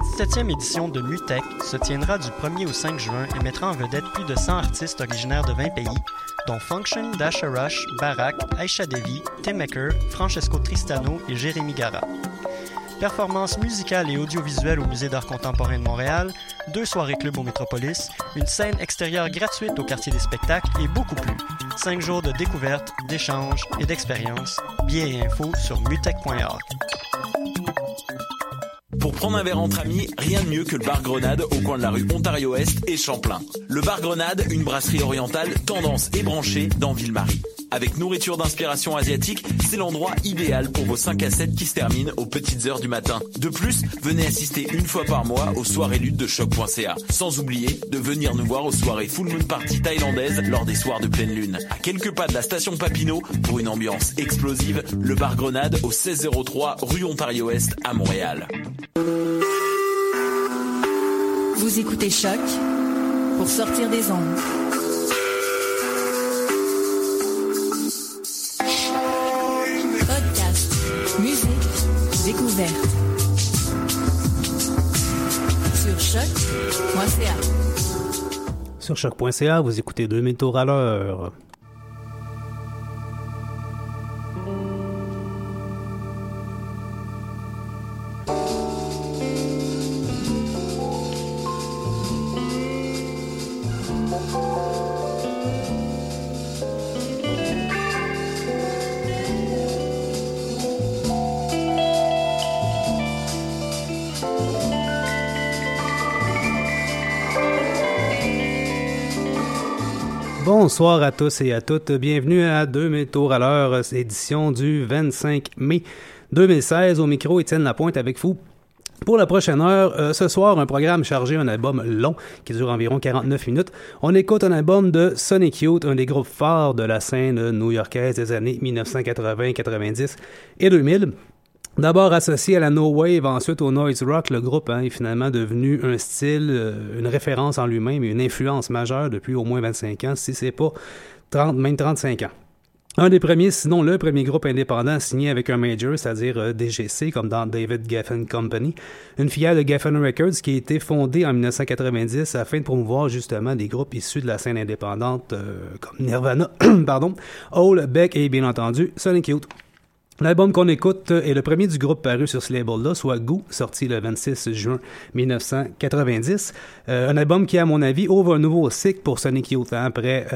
17e édition de Mutech se tiendra du 1er au 5 juin et mettra en vedette plus de 100 artistes originaires de 20 pays, dont Function, Dasha Rush, Barak, Aisha Devi, Tim Maker, Francesco Tristano et Jérémy Gara. Performances musicales et audiovisuelles au Musée d'art contemporain de Montréal, 2 soirées club au Métropolis, une scène extérieure gratuite au quartier des spectacles et beaucoup plus. 5 jours de découvertes, d'échanges et d'expériences. Billets et infos sur mutech.org. Pour prendre un verre entre amis, rien de mieux que le bar Grenade au coin de la rue Ontario-Est et Champlain. Le bar Grenade, une brasserie orientale tendance et branchée dans Ville-Marie. Avec nourriture d'inspiration asiatique, c'est l'endroit idéal pour vos 5 à 7 qui se terminent aux petites heures du matin. De plus, venez assister une fois par mois aux soirées luttes de choc.ca. Sans oublier de venir nous voir aux soirées Full Moon Party thaïlandaises lors des soirs de pleine lune. À quelques pas de la station Papineau, pour une ambiance explosive, le bar Grenade au 1603 rue Ontario-Est à Montréal. Vous écoutez Choc pour sortir des ondes. Podcast, musique, découverte. Sur choc.ca. Sur choc.ca, vous écoutez 2000 tours à l'heure. Bonsoir à tous et à toutes. Bienvenue à 2000 tours à l'heure, édition du 25 mai 2016. Au micro, Étienne Lapointe avec vous. Pour la prochaine heure, ce soir, un programme chargé, un album long qui dure environ 49 minutes. On écoute un album de Sonic Youth, un des groupes phares de la scène new-yorkaise des années 1980, 90 et 2000. D'abord associé à la No Wave, ensuite au Noise Rock, le groupe est finalement devenu un style, une référence en lui-même et une influence majeure depuis au moins 25 ans, si c'est pas 30, même 35 ans. Un des premiers, sinon le premier groupe indépendant signé avec un major, c'est-à-dire DGC, comme dans David Geffen Company, une filiale de Geffen Records qui a été fondée en 1990 afin de promouvoir justement des groupes issus de la scène indépendante comme Nirvana, Hole, Beck et bien entendu Sonic Youth. L'album qu'on écoute est le premier du groupe paru sur ce label-là, soit Goo, sorti le 26 juin 1990. Un album qui, à mon avis, ouvre un nouveau cycle pour Sonic Youth. Après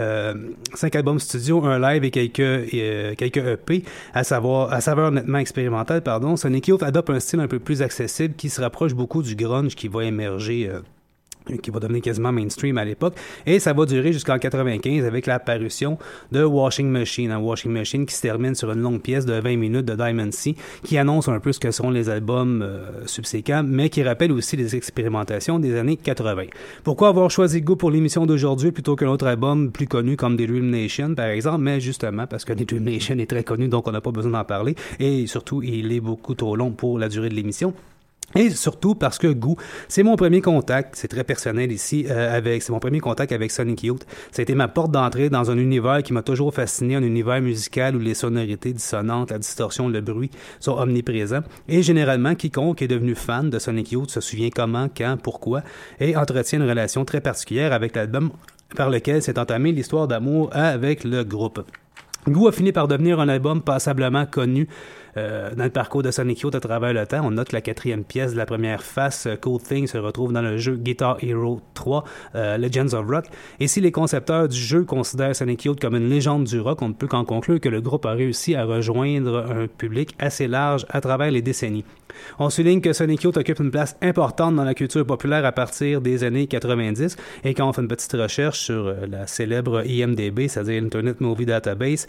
5 albums studio, un live et quelques EP, à saveur nettement expérimentale, Sonic Youth adopte un style un peu plus accessible qui se rapproche beaucoup du grunge qui va émerger qui va devenir quasiment mainstream à l'époque, et ça va durer jusqu'en 95 avec la parution de Washing Machine, Washing Machine qui se termine sur une longue pièce de 20 minutes de Diamond Sea, qui annonce un peu ce que seront les albums subséquents, mais qui rappelle aussi les expérimentations des années 80. Pourquoi avoir choisi Go pour l'émission d'aujourd'hui plutôt qu'un autre album plus connu comme The Dream Nation, par exemple, mais justement parce que The Dream Nation est très connu, donc on n'a pas besoin d'en parler, et surtout, il est beaucoup trop long pour la durée de l'émission. Et surtout parce que Goo, c'est mon premier contact, c'est très personnel ici, c'est mon premier contact avec Sonic Youth. Ça a été ma porte d'entrée dans un univers qui m'a toujours fasciné, un univers musical où les sonorités dissonantes, la distorsion, le bruit sont omniprésents. Et généralement, quiconque est devenu fan de Sonic Youth se souvient comment, quand, pourquoi, et entretient une relation très particulière avec l'album par lequel s'est entamée l'histoire d'amour avec le groupe. Goo a fini par devenir un album passablement connu dans le parcours de Sonic Youth à travers le temps. On note que la 4e pièce de la première face, Cool Thing, se retrouve dans le jeu Guitar Hero 3, Legends of Rock. Et si les concepteurs du jeu considèrent Sonic Youth comme une légende du rock, on ne peut qu'en conclure que le groupe a réussi à rejoindre un public assez large à travers les décennies. On souligne que Sonic Youth occupe une place importante dans la culture populaire à partir des années 90, et quand on fait une petite recherche sur la célèbre IMDb, c'est-à-dire Internet Movie Database,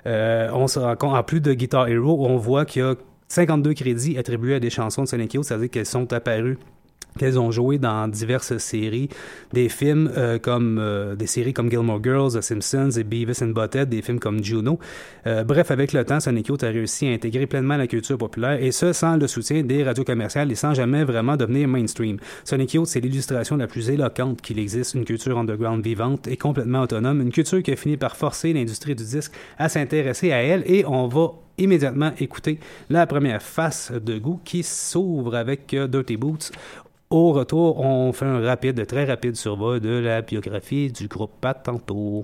on se rend compte, en plus de Guitar Hero, on voit qu'il y a 52 crédits attribués à des chansons de Sonic Youth, c'est-à-dire qu'elles sont apparues, qu'elles ont joué dans diverses séries, des films des séries comme Gilmore Girls, The Simpsons et Beavis and Butthead, des films comme Juno. Bref, avec le temps, Sonic Youth a réussi à intégrer pleinement la culture populaire, et ce, sans le soutien des radios commerciales et sans jamais vraiment devenir mainstream. Sonic Youth, c'est l'illustration la plus éloquente qu'il existe, une culture underground vivante et complètement autonome, une culture qui a fini par forcer l'industrie du disque à s'intéresser à elle, et on va immédiatement écouter la première face de Goo qui s'ouvre avec Dirty Boots, Au retour, on fait un très rapide survol de la biographie du groupe Pat tantôt.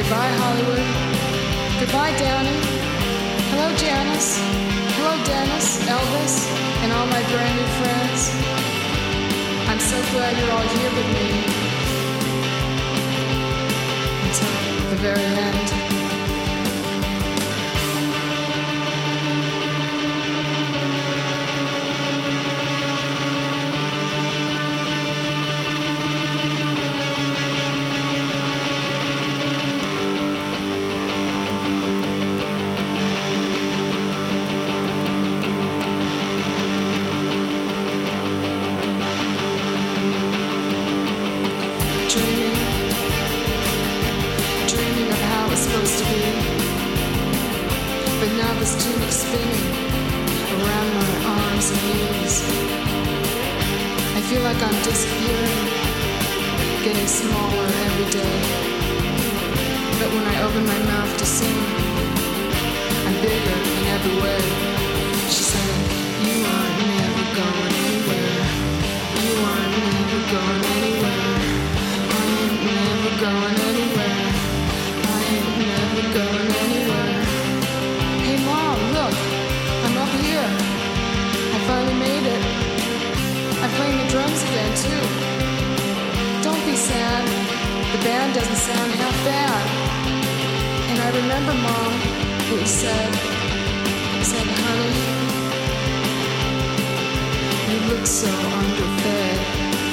Goodbye, Hollywood. Goodbye, Downey. Hello, Janice. Hello, Dennis, Elvis, and all my brand new friends. I'm so glad you're all here with me. Until the very end. This tunic spinning around my arms and knees. I feel like I'm disappearing, getting smaller every day. But when I open my mouth to sing, I'm bigger in every way. She said, you aren't never going anywhere. You aren't never going anywhere. I ain't never going anywhere. I ain't never going anywhere. Hey Mom, look, I'm up here. I finally made it. I'm playing the drums again too. Don't be sad. The band doesn't sound half bad. And I remember, Mom, what you said. You said, honey, you look so underfed.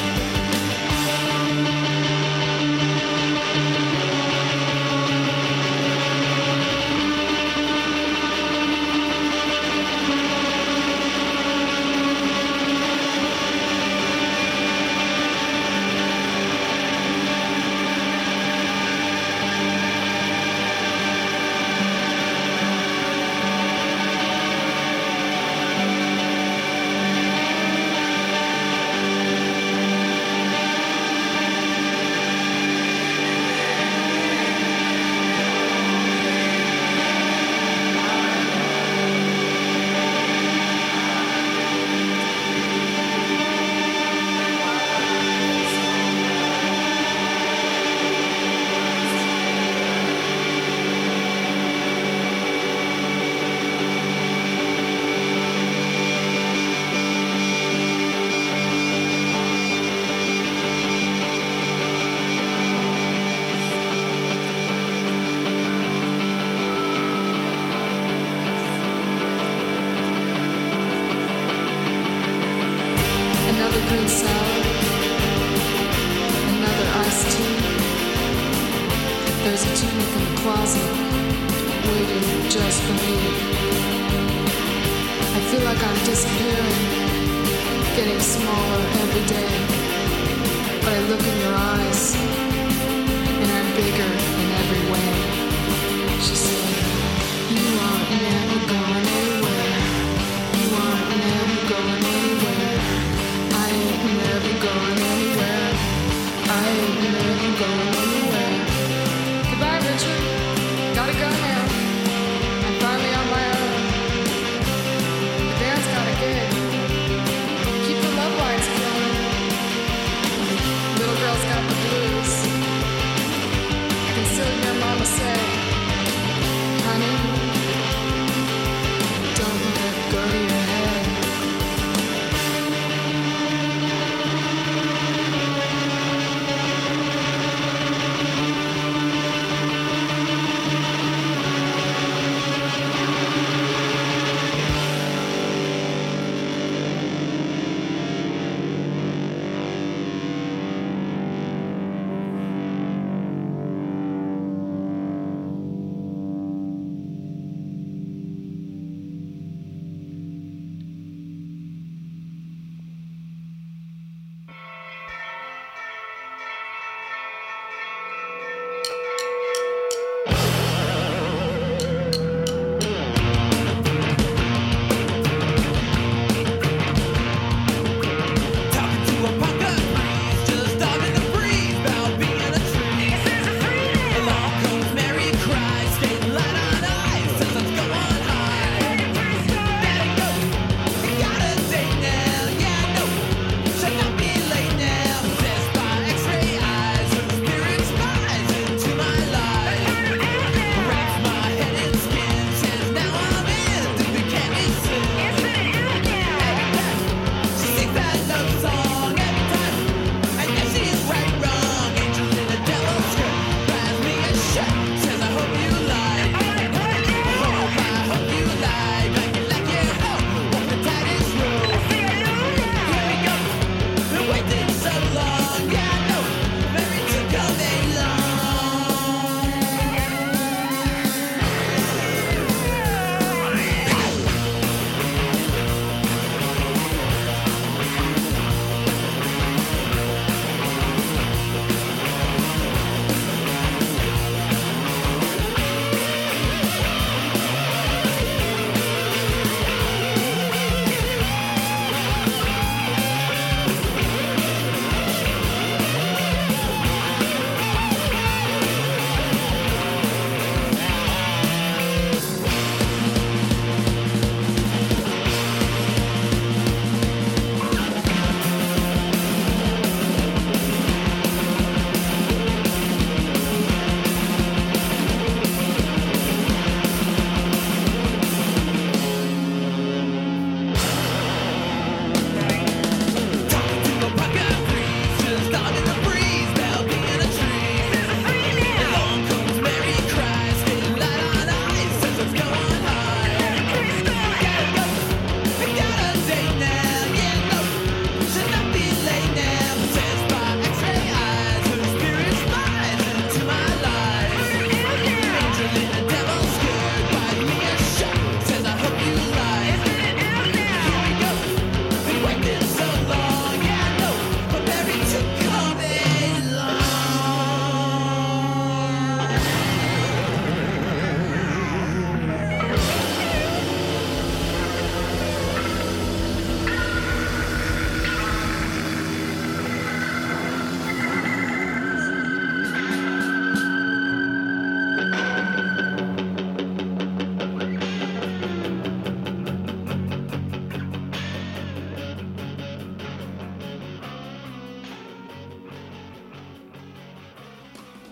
green salad, another iced tea. There's a tunic in the closet, waiting just for me. I feel like I'm disappearing, getting smaller every day. But I look in your eyes, and I'm bigger in every way. She said, you aren't never going anywhere. You aren't never going anywhere. I ain't never going anywhere. I ain't never going anywhere. Goodbye, Richard. Gotta go now. I'm finally on my own. The band's got a gig. Keep the love lines flowing. Little girl's got the blues. I can still hear Mama say, honey,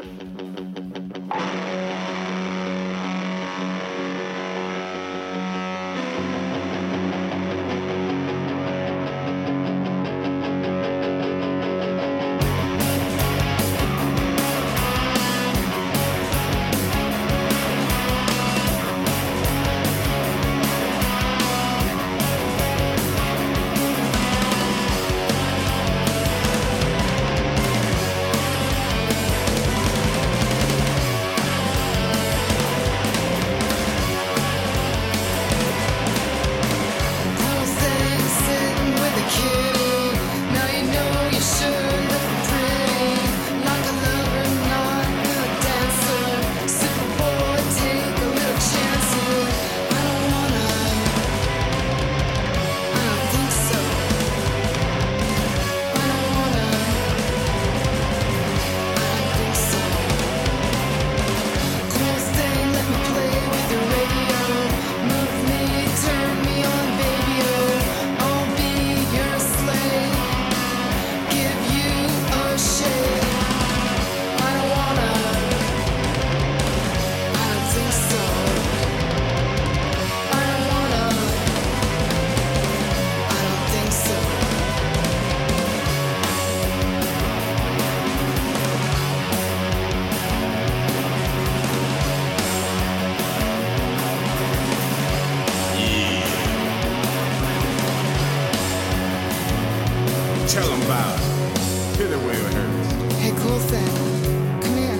Tell them about it. Hit it where it hurts. Hey, cool thing. Come here.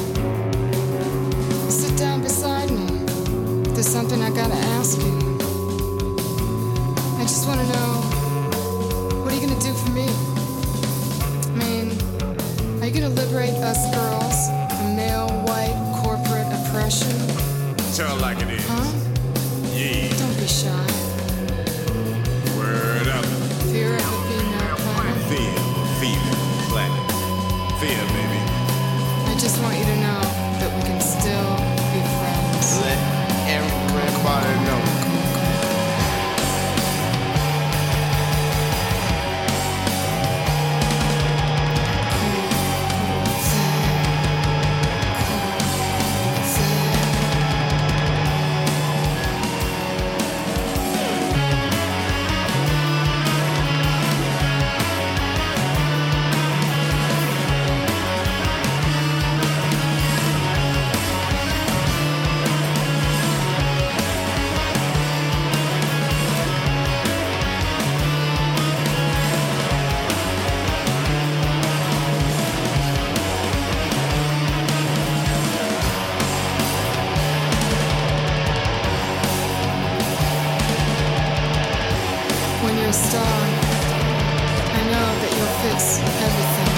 Sit down beside me. There's something I gotta ask you. I just wanna know, what are you gonna do for me? I mean, are you gonna liberate us girls from male, white, corporate oppression? Tell it like it is. Huh? Yeah. Don't be shy. Word up. Fear of it being our planet. Fear, planet. Fear, baby. I just want you to know that we can still be friends. Let everybody know. When you're a star, I know that you'll fix everything.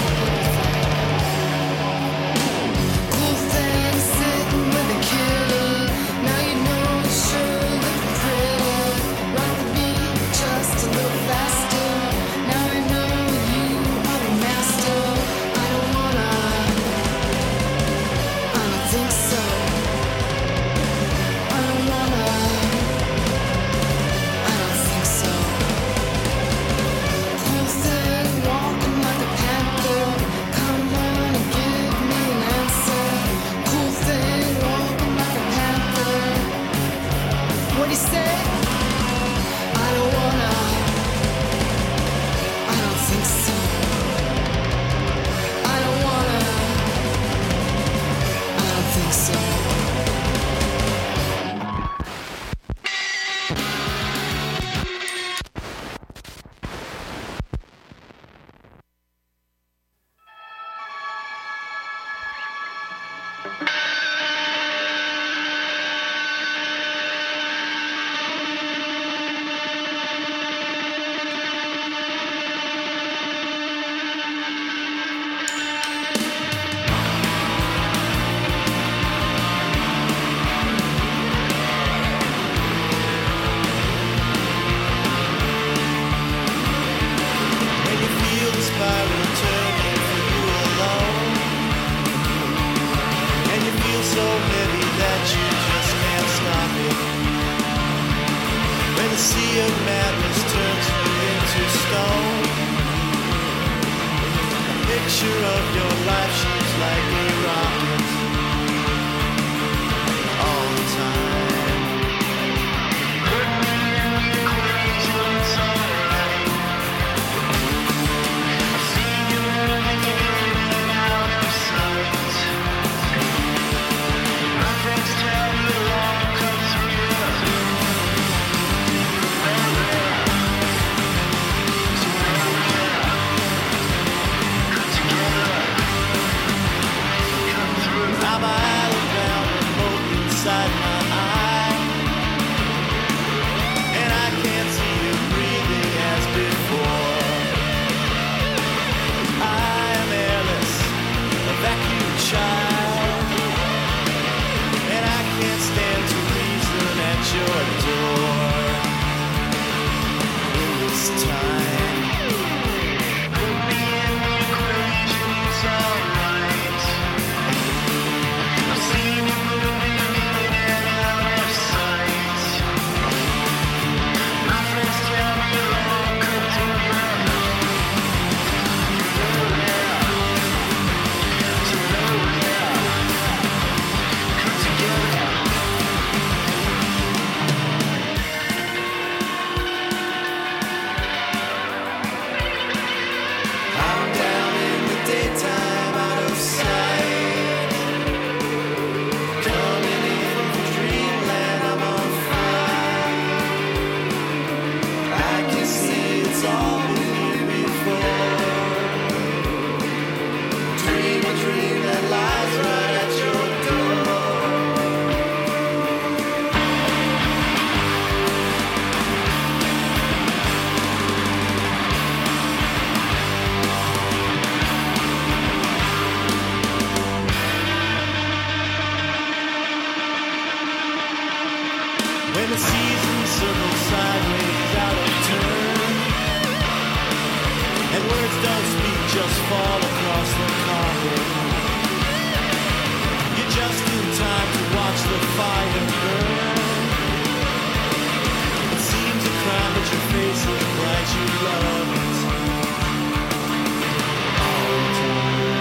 Cool thing sitting with a kitty. Now you know you sure look pretty. Rock the beat just a little faster. Now I know you are the master. I don't think so. I don't think so. Cool thing, walking like a panther. Come on and give me an answer. Cool thing, walking like a panther. What do you say? I don't think so. I don't think so. When you feel the spiral turning for you alone, and you feel so heavy that you just can't stop it. When the sea of madness turns you into stone, a picture of your life shoots like a rocket all the time. Put me in the equation, it's alright. I see you moving in and out of sight. My friends tell me the wrong comes through you. Now my eye look down and look inside my eye, and I can't see you breathing as before. I am airless, a vacuum child, and I can't stand to reason at your door. In this time, put me in the equation, it's alright. I've seen you moving in and out of sight. My friends tell me you're wrong, 'cause you're right. Come together. I'm down in the daytime, out of sight. Coming in from dreamland, I'm on fire. I can see it's all been here before. Dream a dream that lies right at your door. When the seasons circle sideways out of turn, and words don't speak, just fall across the carpet. You're just in time to watch the fire burn. It seems a crime, but your face is bright, you love it. All the time.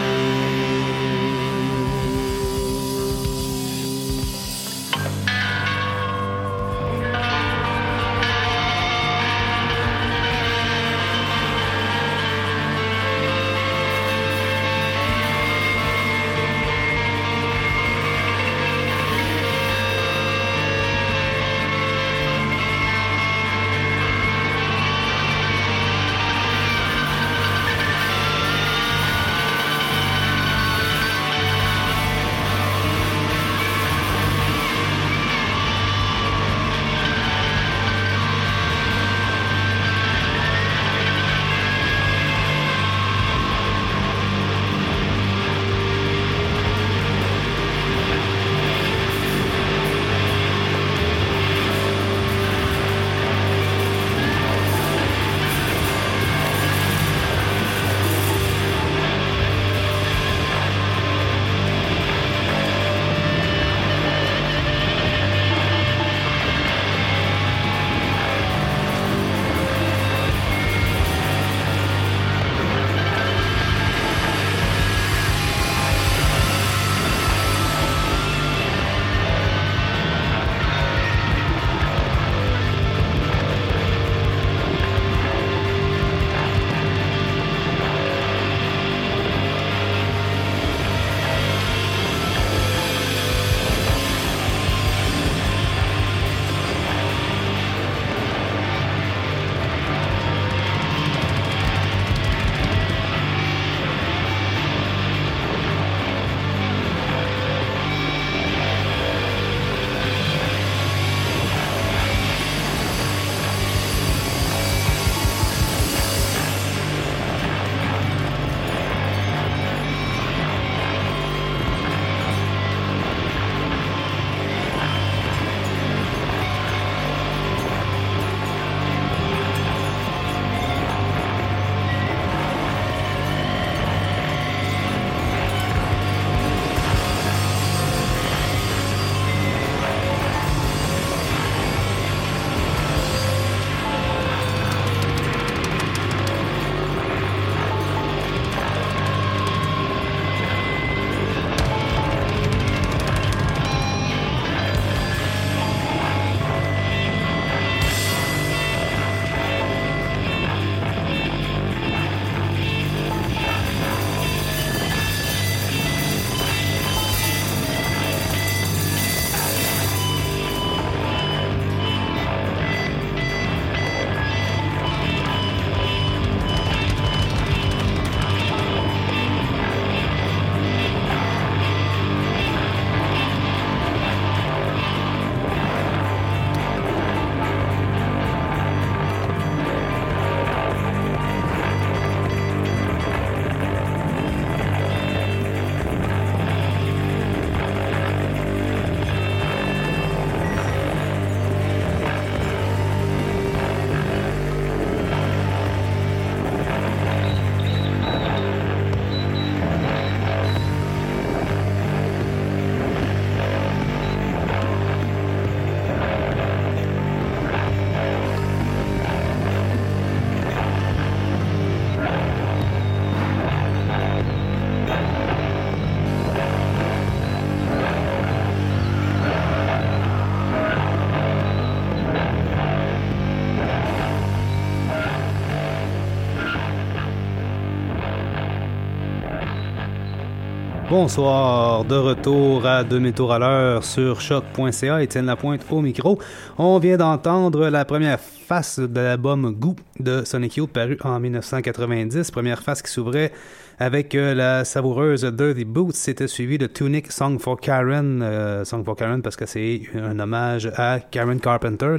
Bonsoir, de retour à demi-tour à l'heure sur choc.ca, Étienne Lapointe au micro. On vient d'entendre la première face de l'album Goût de Sonic Youth paru en 1990, première face qui s'ouvrait avec la savoureuse Dirty Boots. C'était suivi de Tunic Song for Karen, Song for Karen parce que c'est un hommage à Karen Carpenter,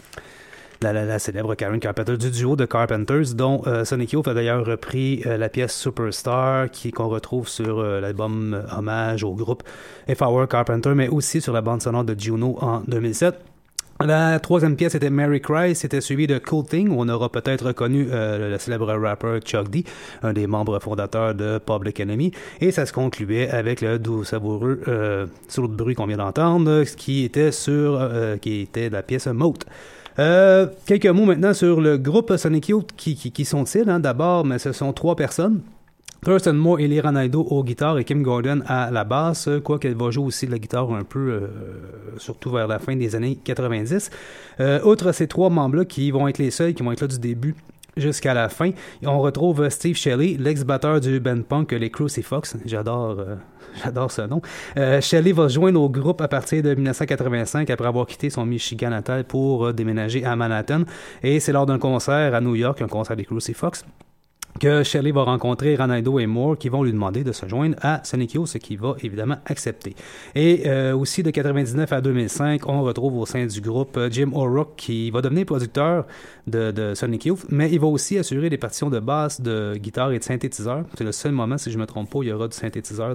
la célèbre Karen Carpenter du duo de Carpenters, dont Sonic Youth a d'ailleurs repris la pièce Superstar qu'on retrouve sur l'album hommage au groupe If I Were Carpenter, mais aussi sur la bande sonore de Juno en 2007. La troisième pièce était Mary Cry, c'était suivi de Cool Thing, où on aura peut-être reconnu le célèbre rappeur Chuck D, un des membres fondateurs de Public Enemy, et ça se concluait avec le doux savoureux solo de bruit qu'on vient d'entendre, qui était la pièce Moat. Quelques mots maintenant sur le groupe Sonic Youth. Qui sont-ils, d'abord, mais ce sont 3 personnes. Thurston Moore et Lee Ranaldo aux guitares et Kim Gordon à la basse, quoiqu'elle va jouer aussi de la guitare un peu, surtout vers la fin des années 90. Outre ces 3 membres-là qui vont être les seuls qui vont être là du début jusqu'à la fin, on retrouve Steve Shelley, l'ex-batteur du band punk les Crucifix. J'adore ce nom. Shelley va se joindre au groupe à partir de 1985 après avoir quitté son Michigan natal pour déménager à Manhattan. Et c'est lors d'un concert à New York, un concert des Crucifix, que Shelley va rencontrer Ranaldo et Moore qui vont lui demander de se joindre à Sonic Youth, ce qu'il va évidemment accepter. Et aussi de 99 à 2005, on retrouve au sein du groupe Jim O'Rourke qui va devenir producteur de Sonic Youth, mais il va aussi assurer des partitions de basse, de guitare et de synthétiseur. C'est le seul moment, si je ne me trompe pas, il y aura du synthétiseur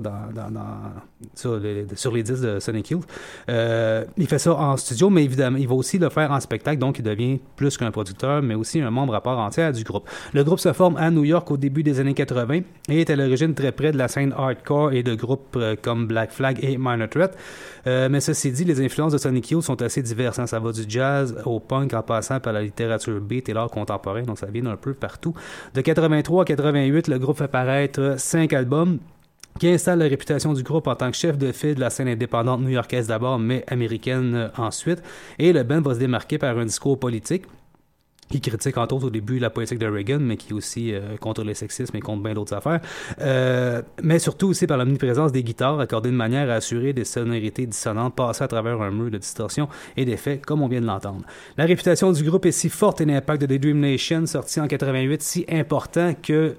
sur les disques de Sonic Youth. Il fait ça en studio, mais évidemment, il va aussi le faire en spectacle, donc il devient plus qu'un producteur, mais aussi un membre à part entière du groupe. Le groupe se forme à New York au début des années 80 et est à l'origine très près de la scène hardcore et de groupes comme Black Flag et Minor Threat. Mais ceci dit, les influences de Sonic Youth sont assez diverses. Ça va du jazz au punk en passant par la littérature beat et l'art contemporain, donc ça vient un peu partout. De 83 à 88, le groupe fait paraître 5 albums qui installe la réputation du groupe en tant que chef de file de la scène indépendante new-yorkaise d'abord, mais américaine ensuite. Et le band va se démarquer par un discours politique qui critique entre autres au début la politique de Reagan, mais qui est aussi contre le sexisme et contre bien d'autres affaires. Mais surtout aussi par l'omniprésence des guitares, accordées de manière à assurer des sonorités dissonantes passées à travers un mur de distorsion et d'effets, comme on vient de l'entendre. La réputation du groupe est si forte et l'impact de Daydream Nation, sorti en 88, si important que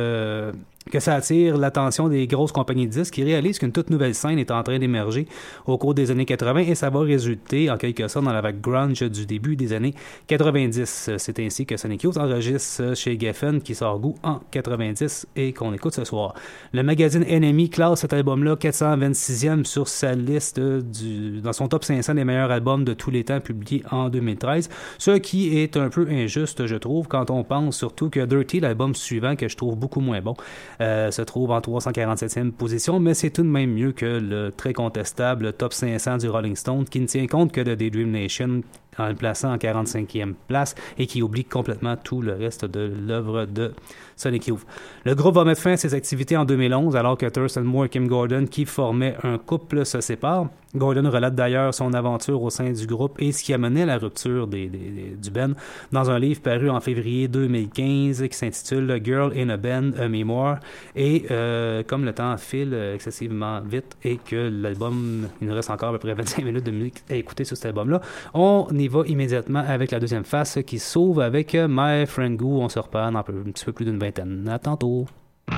ça attire l'attention des grosses compagnies de disques qui réalisent qu'une toute nouvelle scène est en train d'émerger au cours des années 80 et ça va résulter en quelque sorte dans la vague grunge du début des années 90. C'est ainsi que Sonic Youth enregistre chez Geffen qui sort Goût en 90 et qu'on écoute ce soir. Le magazine NME classe cet album-là 426e sur sa liste dans son top 500 des meilleurs albums de tous les temps publié en 2013, ce qui est un peu injuste je trouve quand on pense surtout que Dirty, l'album suivant que je trouve beaucoup moins bon, se trouve en 347e position, mais c'est tout de même mieux que le très contestable top 500 du Rolling Stone qui ne tient compte que de Daydream Nation en le plaçant en 45e place et qui oublie complètement tout le reste de l'œuvre de Sonic Youth. Le groupe va mettre fin à ses activités en 2011 alors que Thurston Moore et Kim Gordon, qui formaient un couple, se séparent. Gordon relate d'ailleurs son aventure au sein du groupe et ce qui a mené à la rupture du band dans un livre paru en février 2015 qui s'intitule Girl in a Band, a Memoir. Et comme le temps file excessivement vite et que l'album, il nous reste encore à peu près 25 minutes de musique à écouter sur cet album-là, on y va immédiatement avec la deuxième face qui s'ouvre avec My Friend Goo. On se reprend dans un petit peu plus d'une vingtaine. À tantôt.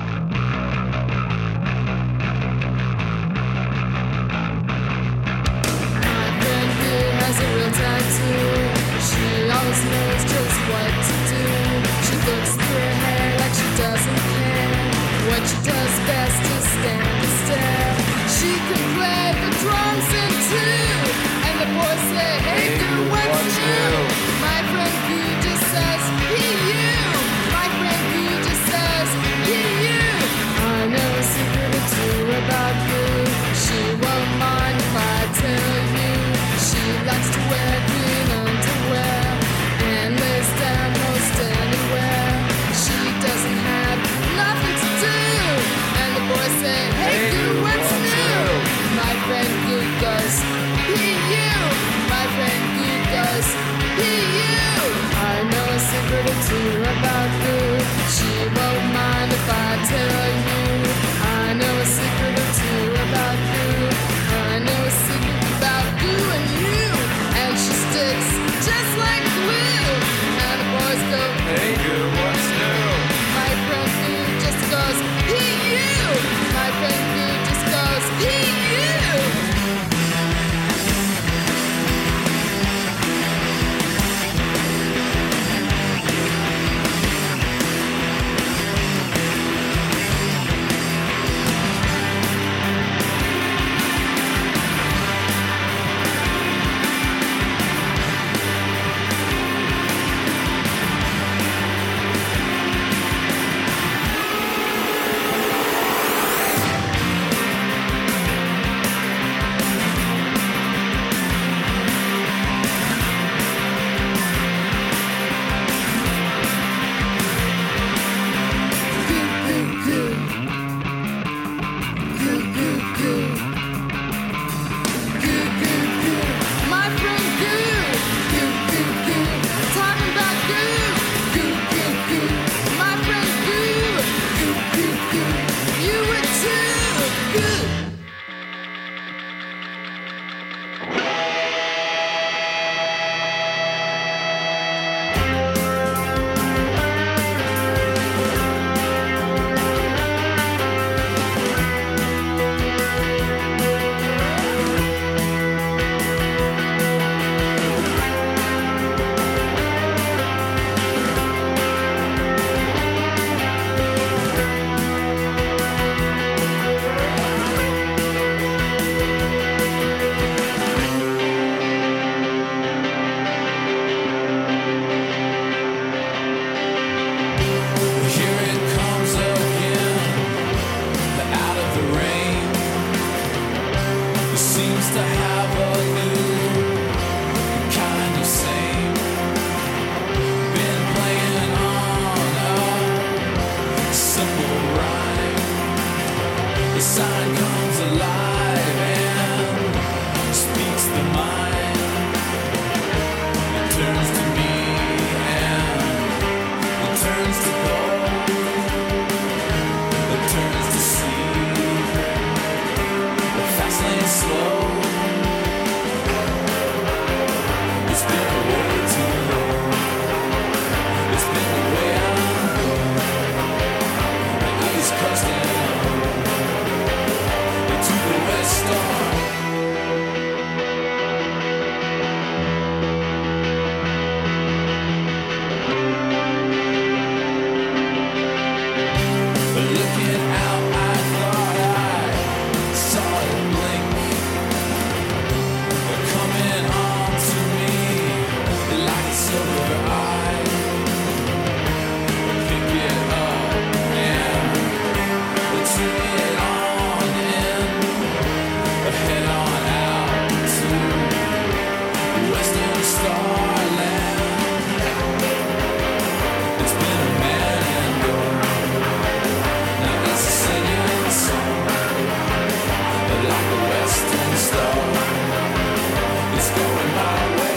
Always knows just what to do. She looks through her hair like she doesn't care. What she does best is stand and stare. She can play the drums in two, and the boys say, hey, do what's true. My friend Goo just says, hey, you. My friend Goo just says, hey, you. I know a secret or two about Goo. She won't mind if I tell you. She likes to wear green underwear and lays down most anywhere. She simple rhyme. The sign comes alive and speaks the mind. It turns to me and it turns to gold. It turns to sea. The fast lane slow. It's been way too long. It's been the way I'm going. The East Coast and to the West Star. Looking out, I thought I saw it blink. Coming on to me like a silver eye. Pick it up and turn it on in. Head on out to Western Starland. It's been a man and girl. Now it's a singing song like a Western Star. It's going my way.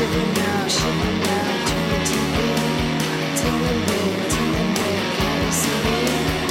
shivering now, shivering now. Turn the TV on. Tell them, babe, can you see me?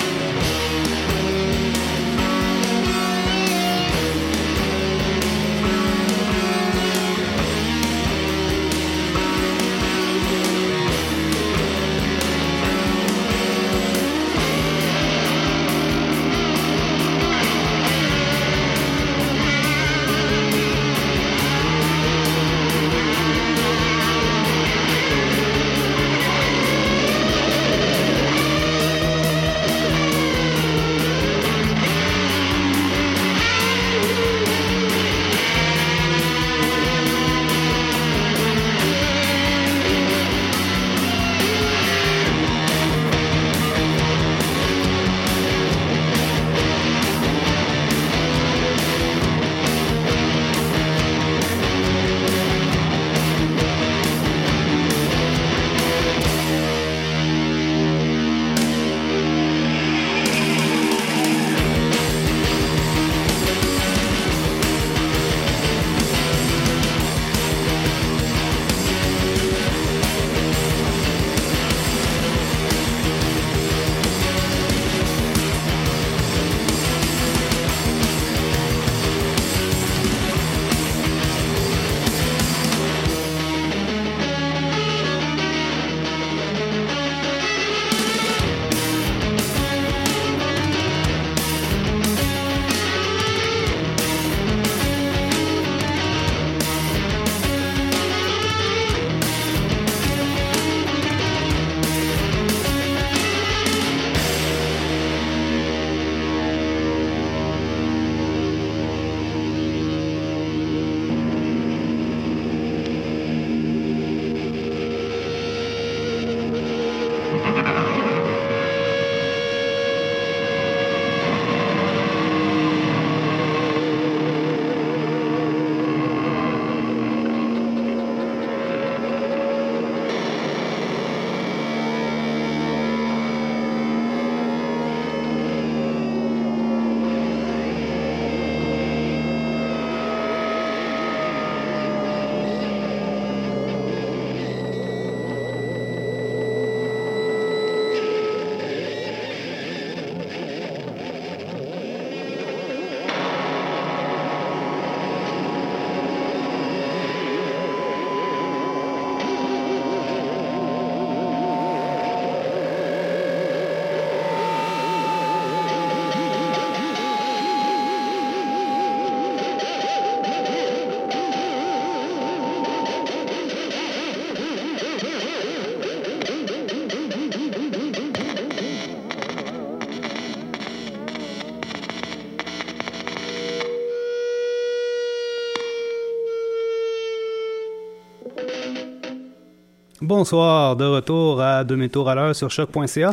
Bonsoir, de retour à 2 tours à l'heure sur choc.ca.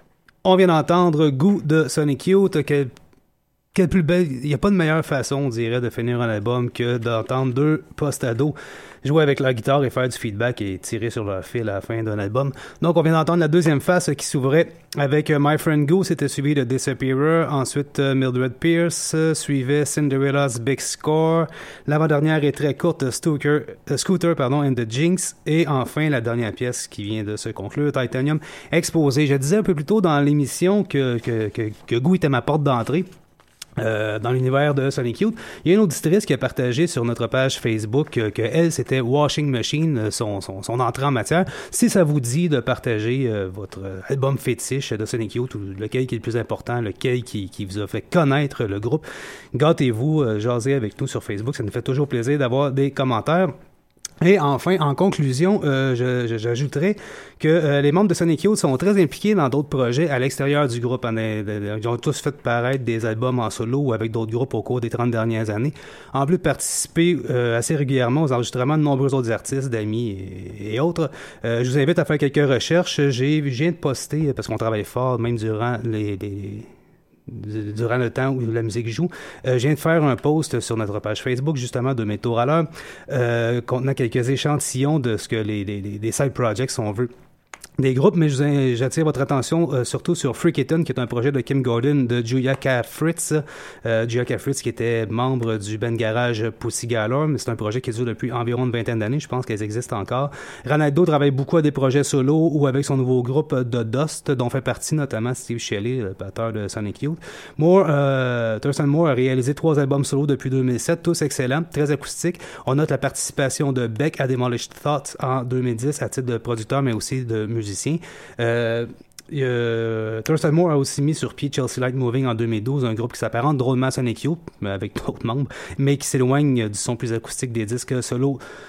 On vient d'entendre Goût de Sonic Youth. Quelle plus belle, il n'y a pas de meilleure façon, on dirait, de finir un album que d'entendre deux post-ados jouer avec leur guitare et faire du feedback et tirer sur leur fil à la fin d'un album. Donc, on vient d'entendre la deuxième face qui s'ouvrait avec My Friend Goo, c'était suivi de Disappearer, ensuite Mildred Pierce, suivait Cinderella's Big Score, l'avant-dernière est très courte, Scooter and the Jinx, et enfin, la dernière pièce qui vient de se conclure, Titanium Exposé. Je disais un peu plus tôt dans l'émission que Goo était ma porte d'entrée. Dans l'univers de Sonic Youth. Il y a une auditrice qui a partagé sur notre page Facebook que elle, c'était Washing Machine, son entrée en matière. Si ça vous dit de partager votre album fétiche de Sonic Youth, ou lequel qui est le plus important, lequel qui vous a fait connaître le groupe, gâtez-vous, jasez avec nous sur Facebook. Ça nous fait toujours plaisir d'avoir des commentaires. Et enfin, en conclusion, j'ajouterais que les membres de Sonic Youth sont très impliqués dans d'autres projets à l'extérieur du groupe. Ils ont tous fait paraître des albums en solo ou avec d'autres groupes au cours des 30 dernières années. En plus de participer assez régulièrement aux enregistrements de nombreux autres artistes, d'amis et autres, je vous invite à faire quelques recherches. Je viens de poster, parce qu'on travaille fort, même durant le temps où la musique joue. Je viens de faire un post sur notre page Facebook, justement, de 2 tours à l'heure, contenant quelques échantillons de ce que des side projects, si on veut, des groupes, mais j'attire votre attention surtout sur Freakiton, qui est un projet de Kim Gordon de Julia K. Fritz. Julia K. Fritz qui était membre du band garage Pussy Galore, mais c'est un projet qui dure depuis environ une vingtaine d'années. Je pense qu'elles existent encore. Ronaldo travaille beaucoup à des projets solo ou avec son nouveau groupe The Dust, dont fait partie notamment Steve Shelley, le batteur de Sonic Youth. Thurston Moore a réalisé 3 albums solo depuis 2007, tous excellents, très acoustiques. On note la participation de Beck à Demolished Thoughts en 2010 à titre de producteur, mais aussi de musicien. Thurston Moore a aussi mis sur pied Chelsea Light Moving en 2012, un groupe qui s'apparente drôlement à Sonic Youth, avec d'autres membres, mais qui s'éloigne du son plus acoustique des disques solo